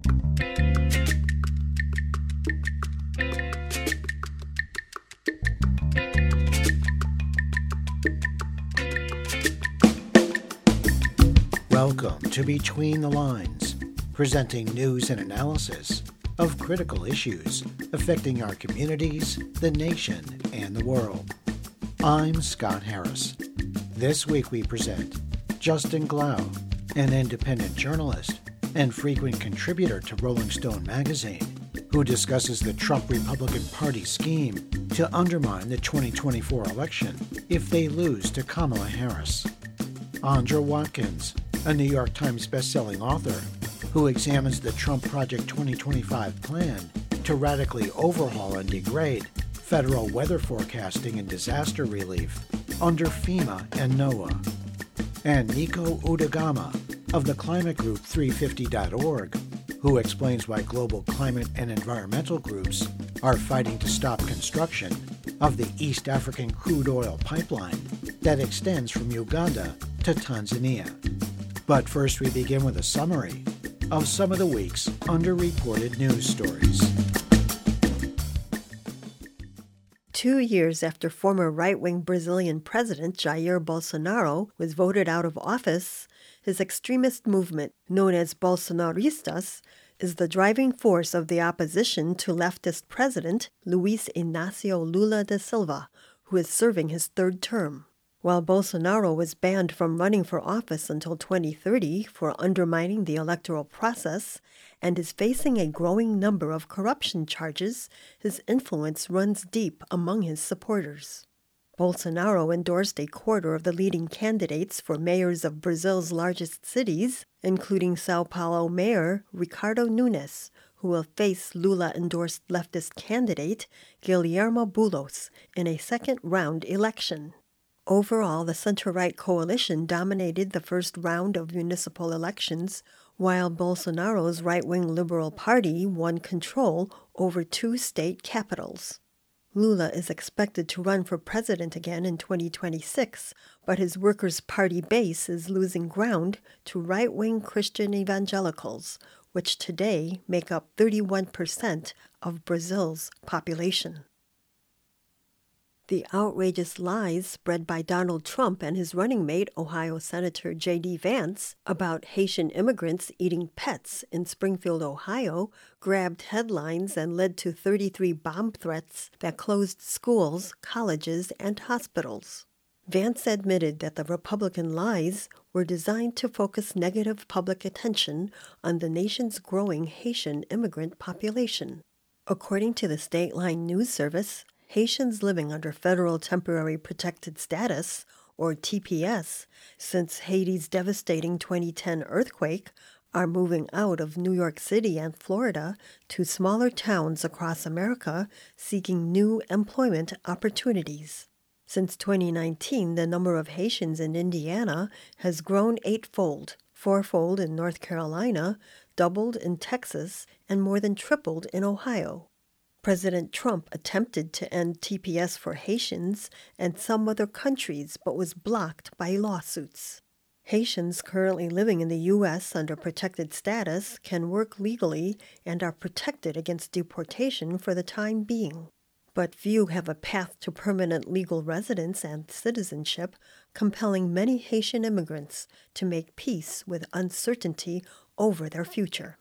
Welcome to Between the Lines, presenting news and analysis of critical issues affecting our communities, the nation, and the world. I'm Scott Harris. This week we present Justin Glau, an independent journalist and frequent contributor to Rolling Stone magazine, who discusses the Trump Republican Party scheme to undermine the 2024 election if they lose to Kamala Harris. Andra Watkins, a New York Times bestselling author who examines the Trump Project 2025 plan to radically overhaul and degrade federal weather forecasting and disaster relief under FEMA and NOAA. And Nico Udagama of the climate group 350.org, who explains why global climate and environmental groups are fighting to stop construction of the East African crude oil pipeline that extends from Uganda to Tanzania. But first we begin with a summary of some of the week's underreported news stories. 2 years after former right-wing Brazilian President Jair Bolsonaro was voted out of office, his extremist movement, known as Bolsonaristas, is the driving force of the opposition to leftist President Luiz Inácio Lula da Silva, who is serving his third term. While Bolsonaro was banned from running for office until 2030 for undermining the electoral process and is facing a growing number of corruption charges, his influence runs deep among his supporters. Bolsonaro endorsed a quarter of the leading candidates for mayors of Brazil's largest cities, including São Paulo Mayor Ricardo Nunes, who will face Lula-endorsed leftist candidate Guilherme Boulos in a second-round election. Overall, the center-right coalition dominated the first round of municipal elections, while Bolsonaro's right-wing Liberal Party won control over 2 state capitals. Lula is expected to run for president again in 2026, but his Workers' Party base is losing ground to right-wing Christian evangelicals, which today make up 31% of Brazil's population. The outrageous lies spread by Donald Trump and his running mate, Ohio Senator J.D. Vance, about Haitian immigrants eating pets in Springfield, Ohio, grabbed headlines and led to 33 bomb threats that closed schools, colleges, and hospitals. Vance admitted that the Republican lies were designed to focus negative public attention on the nation's growing Haitian immigrant population. According to the State Line News Service, Haitians living under Federal Temporary Protected Status, or TPS, since Haiti's devastating 2010 earthquake, are moving out of New York City and Florida to smaller towns across America seeking new employment opportunities. Since 2019, the number of Haitians in Indiana has grown 8-fold, 4-fold in North Carolina, doubled in Texas, and more than tripled in Ohio. President Trump attempted to end TPS for Haitians and some other countries, but was blocked by lawsuits. Haitians currently living in the U.S. under protected status can work legally and are protected against deportation for the time being. But few have a path to permanent legal residence and citizenship, compelling many Haitian immigrants to make peace with uncertainty over their future.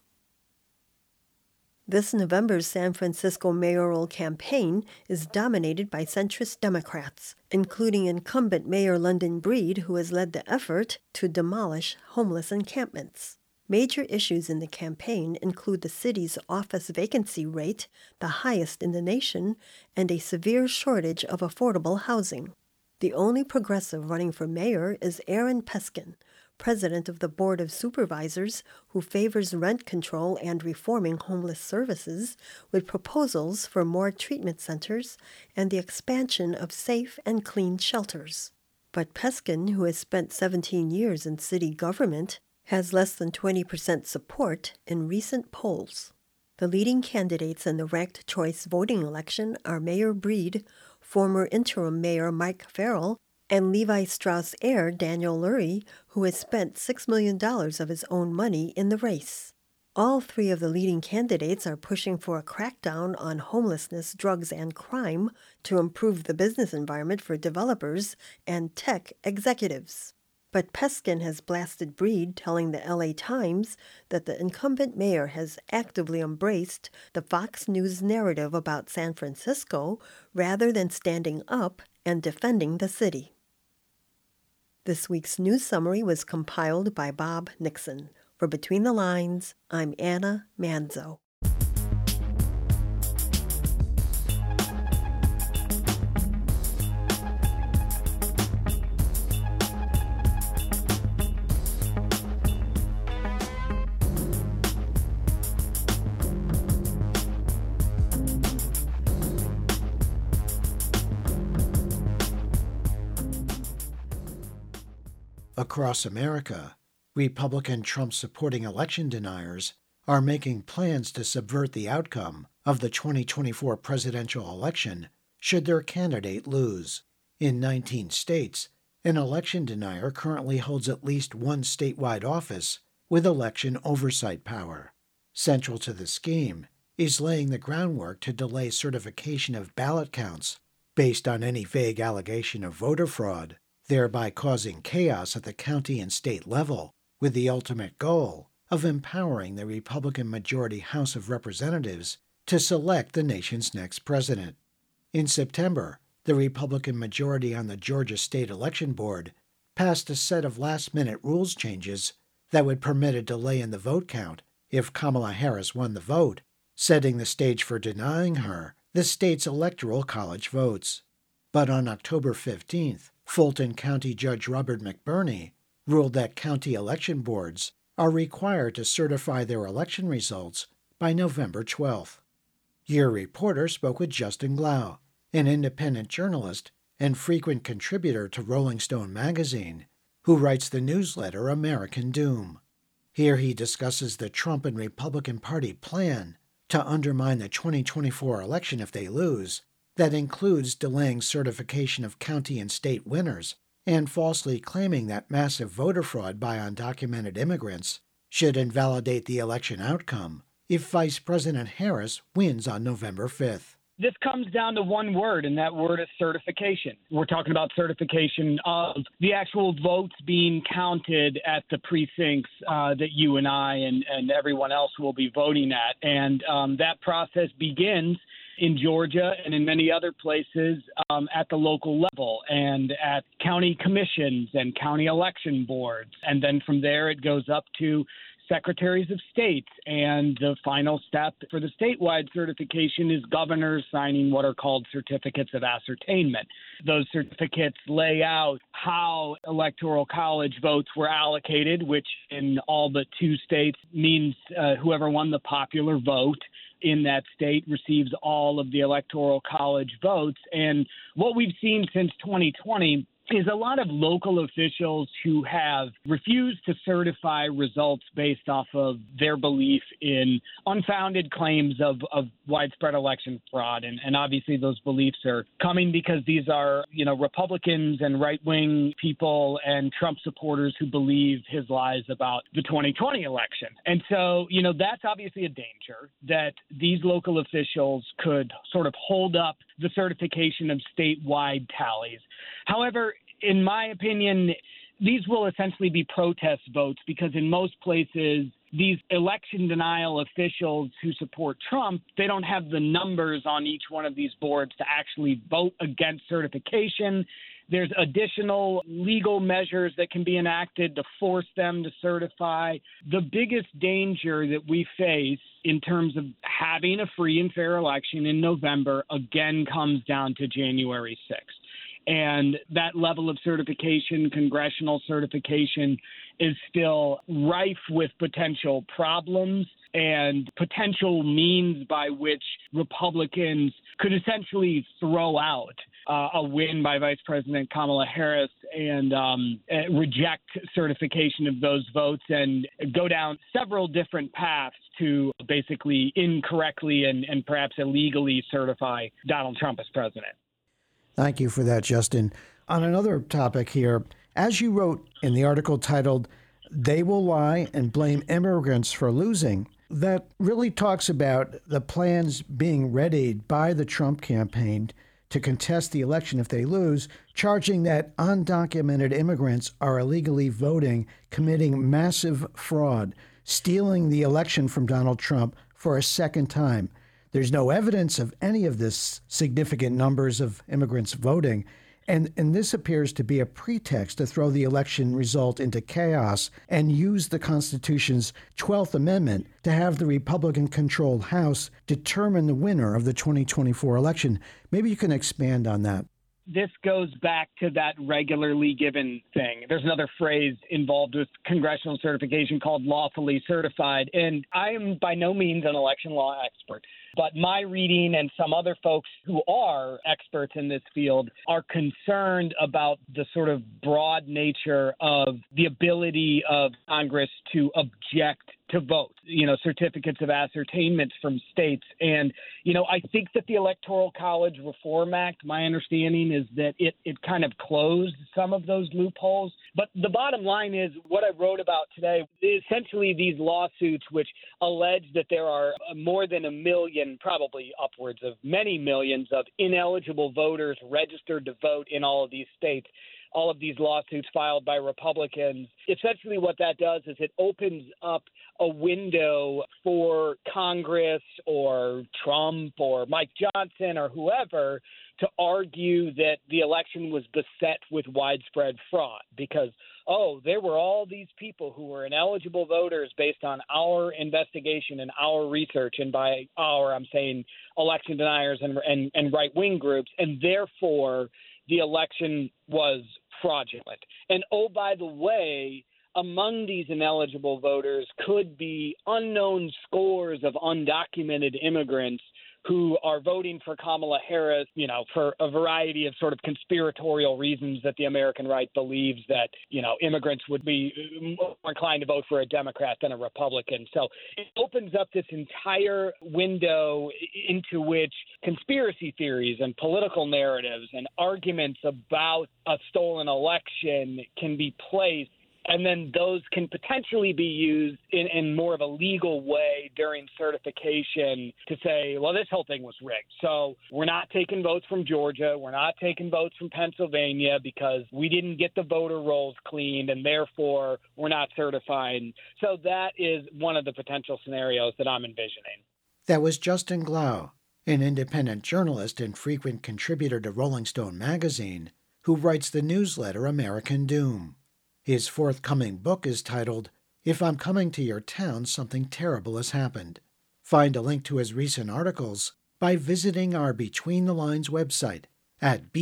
This November's San Francisco mayoral campaign is dominated by centrist Democrats, including incumbent Mayor London Breed, who has led the effort to demolish homeless encampments. Major issues in the campaign include the city's office vacancy rate, the highest in the nation, and a severe shortage of affordable housing. The only progressive running for mayor is Aaron Peskin, president of the Board of Supervisors, who favors rent control and reforming homeless services with proposals for more treatment centers and the expansion of safe and clean shelters. But Peskin, who has spent 17 years in city government, has less than 20% support in recent polls. The leading candidates in the ranked choice voting election are Mayor Breed, former interim mayor Mike Farrell, and Levi Strauss heir Daniel Lurie, who has spent $6 million of his own money in the race. All three of the leading candidates are pushing for a crackdown on homelessness, drugs, and crime to improve the business environment for developers and tech executives. But Peskin has blasted Breed, telling the LA Times that the incumbent mayor has actively embraced the Fox News narrative about San Francisco rather than standing up and defending the city. This week's news summary was compiled by Bob Nixon. For Between the Lines, I'm Anna Manzo. Across America, Republican Trump-supporting election deniers are making plans to subvert the outcome of the 2024 presidential election should their candidate lose. In 19 states, an election denier currently holds at least one statewide office with election oversight power. Central to the scheme is laying the groundwork to delay certification of ballot counts based on any vague allegation of voter fraud, thereby causing chaos at the county and state level, with the ultimate goal of empowering the Republican-majority House of Representatives to select the nation's next president. In September, the Republican majority on the Georgia State Election Board passed a set of last-minute rules changes that would permit a delay in the vote count if Kamala Harris won the vote, setting the stage for denying her the state's Electoral College votes. But on October 15th, Fulton County Judge Robert McBurney ruled that county election boards are required to certify their election results by November 12th. Your reporter spoke with Justin Glau, an independent journalist and frequent contributor to Rolling Stone magazine, who writes the newsletter American Doom. Here he discusses the Trump and Republican Party plan to undermine the 2024 election if they lose, that includes delaying certification of county and state winners and falsely claiming that massive voter fraud by undocumented immigrants should invalidate the election outcome if Vice President Harris wins on November 5th. This comes down to one word, and that word is certification. We're talking about certification of the actual votes being counted at the precincts that you and I and everyone else will be voting at. And that process begins in Georgia and in many other places at the local level and at county commissions and county election boards. And then from there, it goes up to secretaries of state. And the final step for the statewide certification is governors signing what are called certificates of ascertainment. Those certificates lay out how Electoral College votes were allocated, which in all but 2 states means whoever won the popular vote in that state receives all of the Electoral College votes. And what we've seen since 2020 is a lot of local officials who have refused to certify results based off of their belief in unfounded claims of widespread election fraud. And obviously those beliefs are coming because these are, Republicans and right-wing people and Trump supporters who believe his lies about the 2020 election. And so, that's obviously a danger that these local officials could sort of hold up the certification of statewide tallies. However, in my opinion, these will essentially be protest votes because in most places, these election denial officials who support Trump, they don't have the numbers on each one of these boards to actually vote against certification. There's additional legal measures that can be enacted to force them to certify. The biggest danger that we face in terms of having a free and fair election in November, again, comes down to January 6th. And that level of certification, congressional certification, is still rife with potential problems and potential means by which Republicans could essentially throw out a win by Vice President Kamala Harris and reject certification of those votes and go down several different paths to basically incorrectly and perhaps illegally certify Donald Trump as president. Thank you for that, Justin. On another topic here, as you wrote in the article titled, "They Will Lie and Blame Immigrants for Losing," that really talks about the plans being readied by the Trump campaign to contest the election if they lose, charging that undocumented immigrants are illegally voting, committing massive fraud, stealing the election from Donald Trump for a second time. There's no evidence of any of this significant numbers of immigrants voting. And this appears to be a pretext to throw the election result into chaos and use the Constitution's 12th Amendment to have the Republican-controlled House determine the winner of the 2024 election. Maybe you can expand on that. This goes back to that regularly given thing. There's another phrase involved with congressional certification called lawfully certified. And I am by no means an election law expert. But my reading and some other folks who are experts in this field are concerned about the sort of broad nature of the ability of Congress to object to votes, certificates of ascertainment from states. And, I think that the Electoral College Reform Act, my understanding is that it kind of closed some of those loopholes. But the bottom line is what I wrote about today, essentially these lawsuits which allege that there are more than 1 million, probably upwards of many millions of ineligible voters registered to vote in all of these states. All of these lawsuits filed by Republicans. Essentially what that does is it opens up a window for Congress or Trump or Mike Johnson or whoever to argue that the election was beset with widespread fraud because, there were all these people who were ineligible voters based on our investigation and our research. And by our, I'm saying election deniers and right-wing groups. And therefore, the election was fraudulent. And by the way, among these ineligible voters could be unknown scores of undocumented immigrants who are voting for Kamala Harris, for a variety of sort of conspiratorial reasons that the American right believes that, immigrants would be more inclined to vote for a Democrat than a Republican. So it opens up this entire window into which conspiracy theories and political narratives and arguments about a stolen election can be placed. And then those can potentially be used in more of a legal way during certification to say, well, this whole thing was rigged. So we're not taking votes from Georgia. We're not taking votes from Pennsylvania because we didn't get the voter rolls cleaned, and therefore we're not certifying. So that is one of the potential scenarios that I'm envisioning. That was Justin Glau, an independent journalist and frequent contributor to Rolling Stone magazine, who writes the newsletter American Doom. His forthcoming book is titled, If I'm Coming to Your Town, Something Terrible Has Happened. Find a link to his recent articles by visiting our Between the Lines website at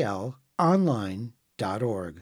btlonline.org.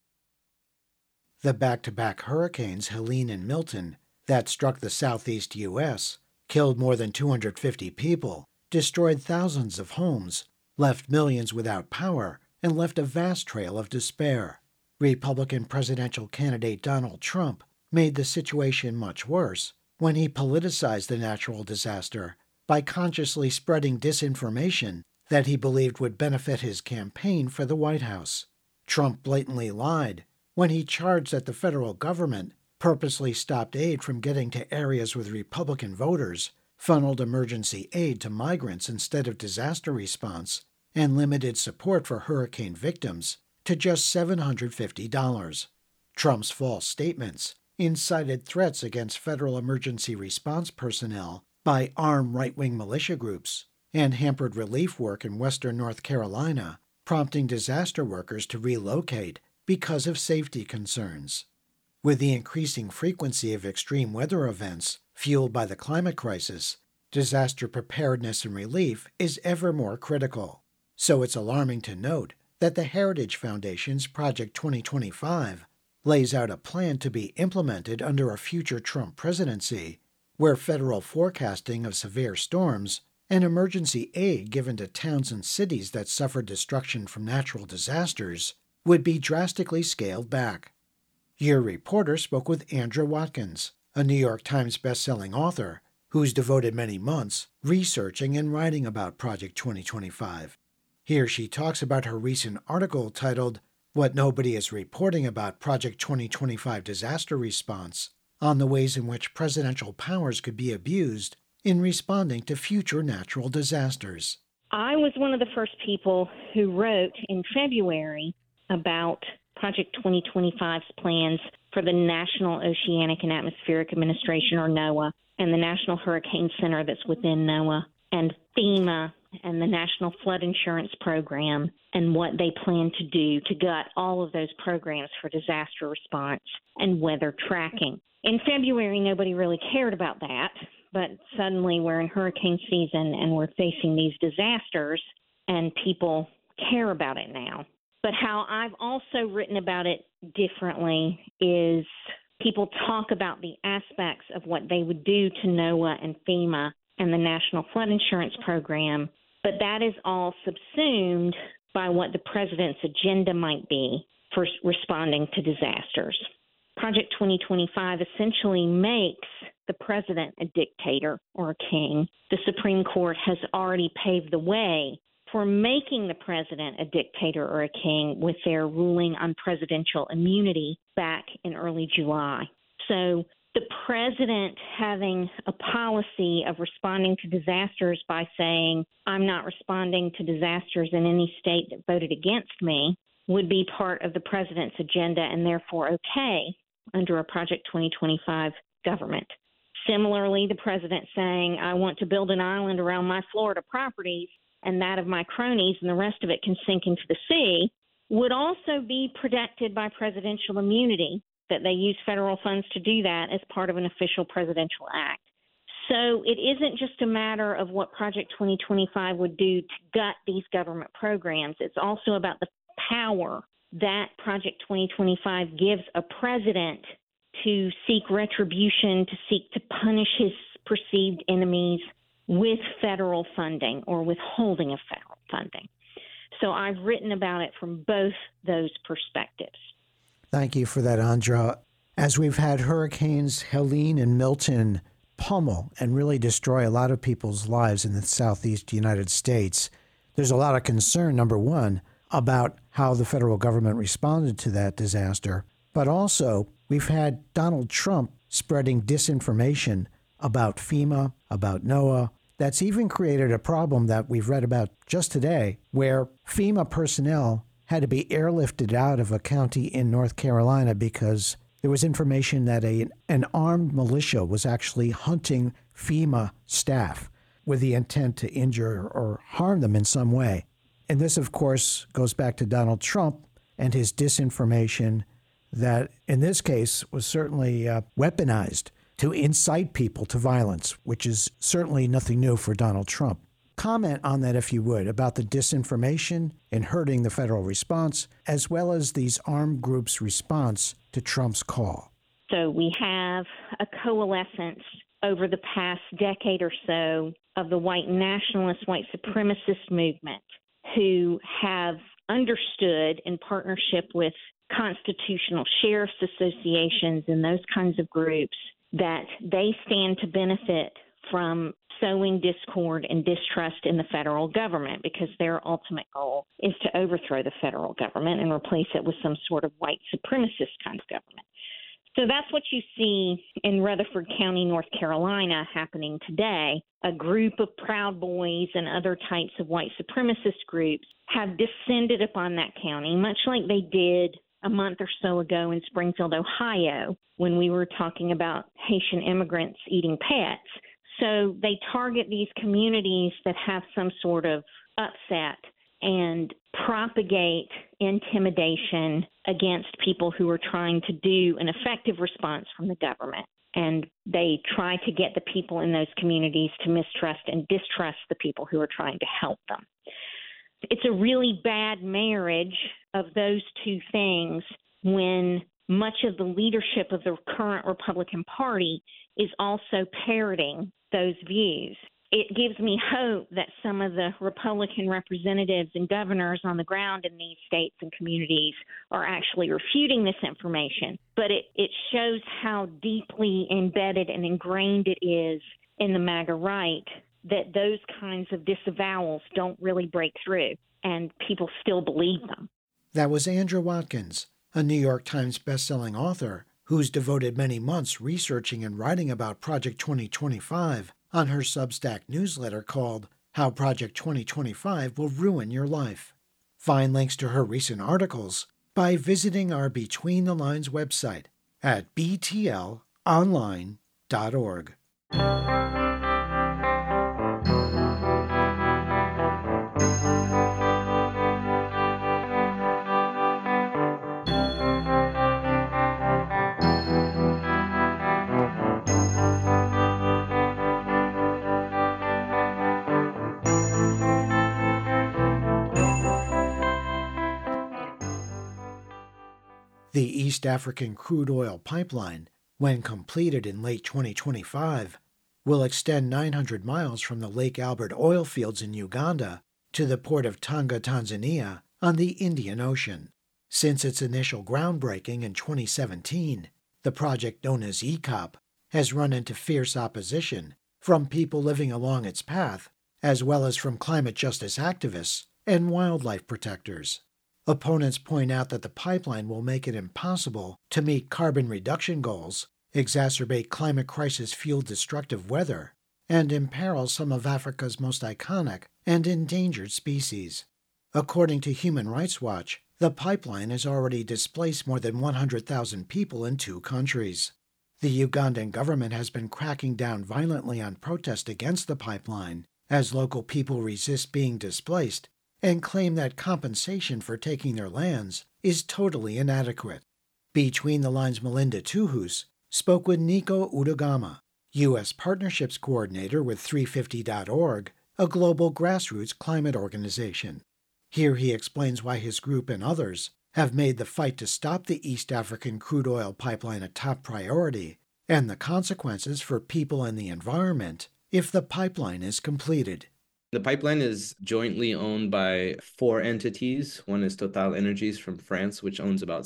The back-to-back hurricanes Helene and Milton that struck the southeast U.S., killed more than 250 people, destroyed thousands of homes, left millions without power, and left a vast trail of despair. Republican presidential candidate Donald Trump made the situation much worse when he politicized the natural disaster by consciously spreading disinformation that he believed would benefit his campaign for the White House. Trump blatantly lied when he charged that the federal government purposely stopped aid from getting to areas with Republican voters, funneled emergency aid to migrants instead of disaster response, and limited support for hurricane victims to just $750. Trump's false statements incited threats against federal emergency response personnel by armed right-wing militia groups and hampered relief work in western North Carolina, prompting disaster workers to relocate because of safety concerns. With the increasing frequency of extreme weather events fueled by the climate crisis, disaster preparedness and relief is ever more critical. So it's alarming to note that the Heritage Foundation's Project 2025 lays out a plan to be implemented under a future Trump presidency, where federal forecasting of severe storms and emergency aid given to towns and cities that suffered destruction from natural disasters would be drastically scaled back. Your reporter spoke with Andra Watkins, a New York Times bestselling author who's devoted many months researching and writing about Project 2025. Here she talks about her recent article titled, What Nobody is Reporting About Project 2025 Disaster Response, on the ways in which presidential powers could be abused in responding to future natural disasters. I was one of the first people who wrote in February about Project 2025's plans for the National Oceanic and Atmospheric Administration, or NOAA, and the National Hurricane Center that's within NOAA, and FEMA and the National Flood Insurance Program, and what they plan to do to gut all of those programs for disaster response and weather tracking. In February, nobody really cared about that, but suddenly we're in hurricane season and we're facing these disasters, and people care about it now. But how I've also written about it differently is people talk about the aspects of what they would do to NOAA and FEMA and the National Flood Insurance Program, but that is all subsumed by what the president's agenda might be for responding to disasters. Project 2025 essentially makes the president a dictator or a king. The Supreme Court has already paved the way for making the president a dictator or a king with their ruling on presidential immunity back in early July. So the president having a policy of responding to disasters by saying, I'm not responding to disasters in any state that voted against me, would be part of the president's agenda and therefore okay under a Project 2025 government. Similarly, the president saying, I want to build an island around my Florida properties and that of my cronies and the rest of it can sink into the sea, would also be protected by presidential immunity, that they use federal funds to do that as part of an official presidential act. So it isn't just a matter of what Project 2025 would do to gut these government programs. It's also about the power that Project 2025 gives a president to seek retribution, to seek to punish his perceived enemies with federal funding or withholding of federal funding. So I've written about it from both those perspectives. Thank you for that, Andra. As we've had hurricanes Helene and Milton pummel and really destroy a lot of people's lives in the southeast United States, there's a lot of concern, number one, about how the federal government responded to that disaster. But also, we've had Donald Trump spreading disinformation about FEMA, about NOAA. That's even created a problem that we've read about just today, where FEMA personnel had to be airlifted out of a county in North Carolina because there was information that an armed militia was actually hunting FEMA staff with the intent to injure or harm them in some way. And this, of course, goes back to Donald Trump and his disinformation that, in this case, was certainly weaponized to incite people to violence, which is certainly nothing new for Donald Trump. Comment on that, if you would, about the disinformation and hurting the federal response, as well as these armed groups' response to Trump's call. So we have a coalescence over the past decade or so of the white nationalist, white supremacist movement who have understood, in partnership with constitutional sheriff's associations and those kinds of groups, that they stand to benefit from sowing discord and distrust in the federal government, because their ultimate goal is to overthrow the federal government and replace it with some sort of white supremacist kind of government. So that's what you see in Rutherford County, North Carolina, happening today. A group of Proud Boys and other types of white supremacist groups have descended upon that county, much like they did a month or so ago in Springfield, Ohio, when we were talking about Haitian immigrants eating pets. So they target these communities that have some sort of upset and propagate intimidation against people who are trying to do an effective response from the government. And they try to get the people in those communities to mistrust and distrust the people who are trying to help them. It's a really bad marriage of those two things when much of the leadership of the current Republican Party is also parroting those views. It gives me hope that some of the Republican representatives and governors on the ground in these states and communities are actually refuting this information. But it shows how deeply embedded and ingrained it is in the MAGA right that those kinds of disavowals don't really break through, and people still believe them. That was Andra Watkins, a New York Times bestselling author who's devoted many months researching and writing about Project 2025 on her Substack newsletter called How Project 2025 Will Ruin Your Life. Find links to her recent articles by visiting our Between the Lines website at btlonline.org. The East African crude oil pipeline, when completed in late 2025, will extend 900 miles from the Lake Albert oil fields in Uganda to the port of Tanga, Tanzania, on the Indian Ocean. Since its initial groundbreaking in 2017, the project known as EACOP has run into fierce opposition from people living along its path, as well as from climate justice activists and wildlife protectors. Opponents point out that the pipeline will make it impossible to meet carbon reduction goals, exacerbate climate crisis-fueled destructive weather, and imperil some of Africa's most iconic and endangered species. According to Human Rights Watch, the pipeline has already displaced more than 100,000 people in 2 countries. The Ugandan government has been cracking down violently on protest against the pipeline as local people resist being displaced and claim that compensation for taking their lands is totally inadequate. Between the Lines' Melinda Tuhus spoke with Nico Udagama, U.S. Partnerships Coordinator with 350.org, a global grassroots climate organization. Here he explains why his group and others have made the fight to stop the East African crude oil pipeline a top priority and the consequences for people and the environment if the pipeline is completed. The pipeline is jointly owned by 4 entities. One is Total Energies from France, which owns about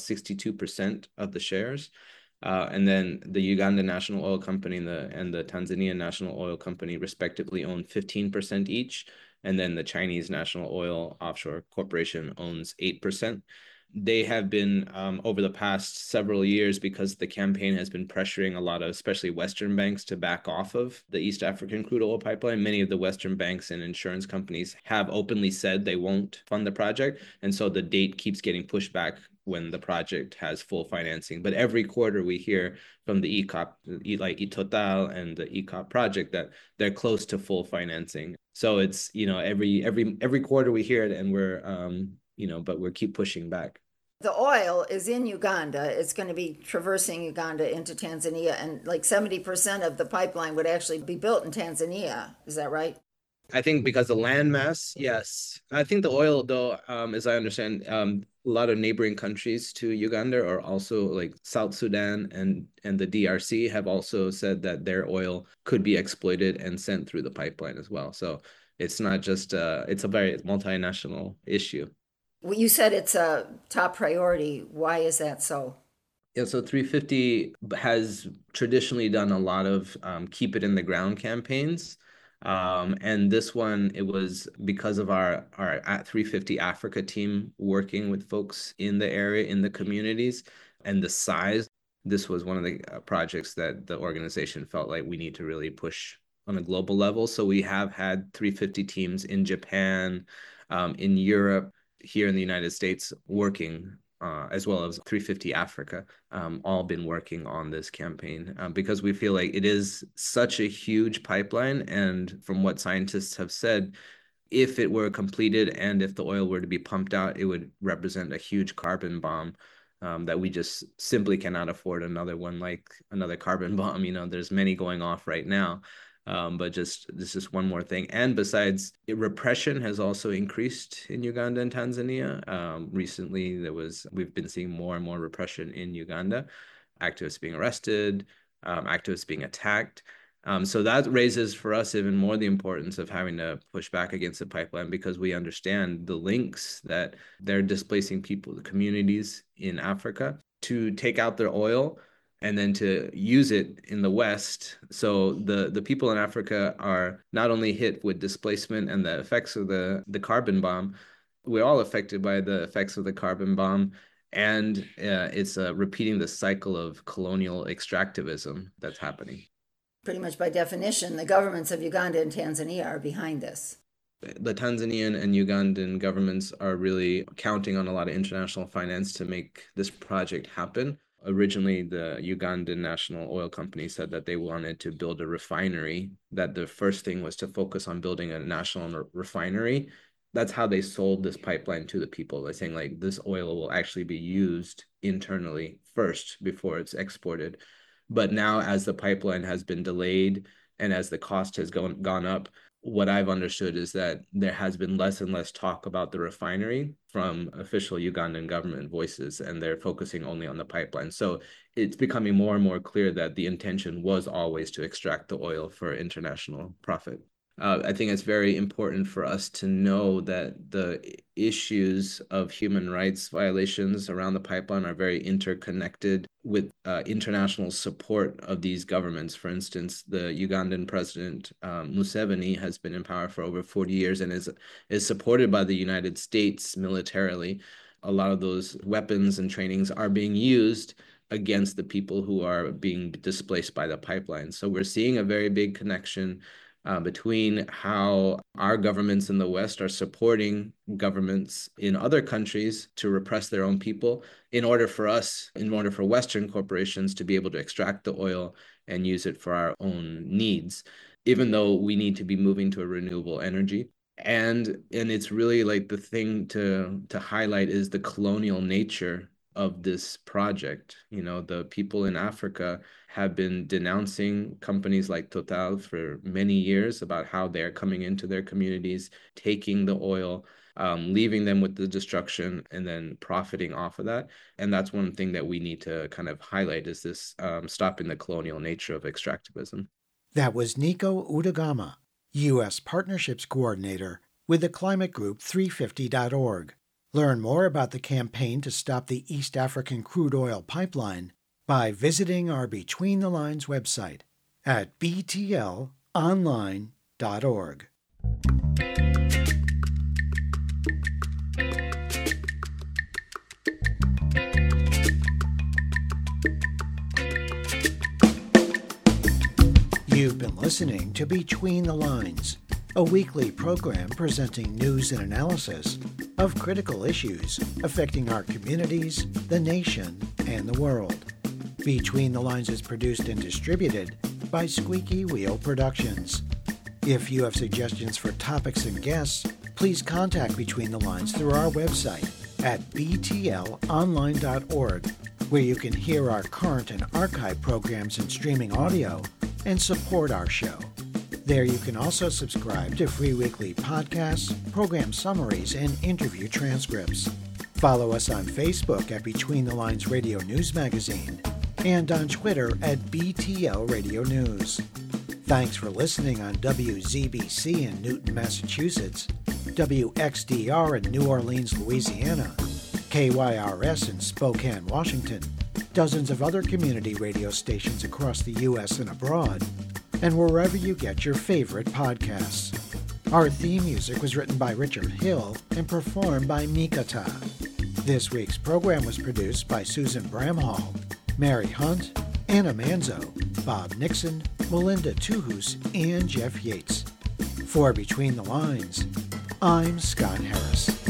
62% of the shares. And then the Uganda National Oil Company and the Tanzania National Oil Company respectively own 15% each. And then the Chinese National Oil Offshore Corporation owns 8%. They have been, over the past several years, because the campaign has been pressuring a lot of, especially Western banks, to back off of the East African crude oil pipeline. Many of the Western banks and insurance companies have openly said they won't fund the project. And so the date keeps getting pushed back when the project has full financing. But every quarter we hear from the EACOP, like Total and the EACOP project, that they're close to full financing. So it's, every quarter we hear it, and we're, but we keep pushing back. The oil is in Uganda. It's going to be traversing Uganda into Tanzania, and like 70% of the pipeline would actually be built in Tanzania. Is that right? I think because the landmass, yes. I think the oil, though, as I understand, a lot of neighboring countries to Uganda are also, like South Sudan and the DRC, have also said that their oil could be exploited and sent through the pipeline as well. So it's not just, it's a very multinational issue. Well, you said it's a top priority. Why is that so? Yeah, so 350 has traditionally done a lot of keep it in the ground campaigns. And this one, it was because of our at 350 Africa team working with folks in the area, in the communities, and the size. This was one of the projects that the organization felt like we need to really push on a global level. So we have had 350 teams in Japan, in Europe, here in the United States working, as well as 350 Africa, all been working on this campaign because we feel like it is such a huge pipeline. And from what scientists have said, if it were completed and if the oil were to be pumped out, it would represent a huge carbon bomb that we just simply cannot afford another one like another carbon bomb. There's many going off right now. But this is one more thing. And besides, repression has also increased in Uganda and Tanzania. Recently, we've been seeing more and more repression in Uganda, activists being arrested, activists being attacked. So that raises for us even more the importance of having to push back against the pipeline, because we understand the links that they're displacing people, the communities in Africa, to take out their oil and then to use it in the West. So the people in Africa are not only hit with displacement and the effects of the carbon bomb, we're all affected by the effects of the carbon bomb. And it's repeating the cycle of colonial extractivism that's happening. Pretty much by definition, the governments of Uganda and Tanzania are behind this. The Tanzanian and Ugandan governments are really counting on a lot of international finance to make this project happen. Originally, the Ugandan National Oil Company said that they wanted to build a refinery, that the first thing was to focus on building a national refinery. That's how they sold this pipeline to the people. They're saying, like, this oil will actually be used internally first before it's exported. But now, as the pipeline has been delayed and as the cost has gone up, what I've understood is that there has been less and less talk about the refinery from official Ugandan government voices, and they're focusing only on the pipeline. So it's becoming more and more clear that the intention was always to extract the oil for international profit. I think it's very important for us to know that the issues of human rights violations around the pipeline are very interconnected with international support of these governments. For instance, the Ugandan president, Museveni, has been in power for over 40 years and is supported by the United States militarily. A lot of those weapons and trainings are being used against the people who are being displaced by the pipeline. So we're seeing a very big connection between how our governments in the West are supporting governments in other countries to repress their own people in order for Western corporations to be able to extract the oil and use it for our own needs, even though we need to be moving to a renewable energy. And it's really like the thing to highlight is the colonial nature of this project. You know, the people in Africa have been denouncing companies like Total for many years about how they're coming into their communities, taking the oil, leaving them with the destruction, and then profiting off of that. And that's one thing that we need to kind of highlight is this stopping the colonial nature of extractivism. That was Nico Udagama, U.S. Partnerships Coordinator with the climate group 350.org. Learn more about the campaign to stop the East African crude oil pipeline by visiting our Between the Lines website at btlonline.org. You've been listening to Between the Lines, a weekly program presenting news and analysis of critical issues affecting our communities, the nation, and the world. Between the Lines is produced and distributed by Squeaky Wheel Productions. If you have suggestions for topics and guests, please contact Between the Lines through our website at btlonline.org, where you can hear our current and archive programs in streaming audio and support our show. There you can also subscribe to free weekly podcasts, program summaries, and interview transcripts. Follow us on Facebook at Between the Lines Radio News Magazine and on Twitter at BTL Radio News. Thanks for listening on WZBC in Newton, Massachusetts, WXDR in New Orleans, Louisiana, KYRS in Spokane, Washington, dozens of other community radio stations across the U.S. and abroad, and wherever you get your favorite podcasts. Our theme music was written by Richard Hill and performed by Mikata. This week's program was produced by Susan Bramhall, Mary Hunt, Anna Manzo, Bob Nixon, Melinda Tuhus, and Jeff Yates. For Between the Lines, I'm Scott Harris.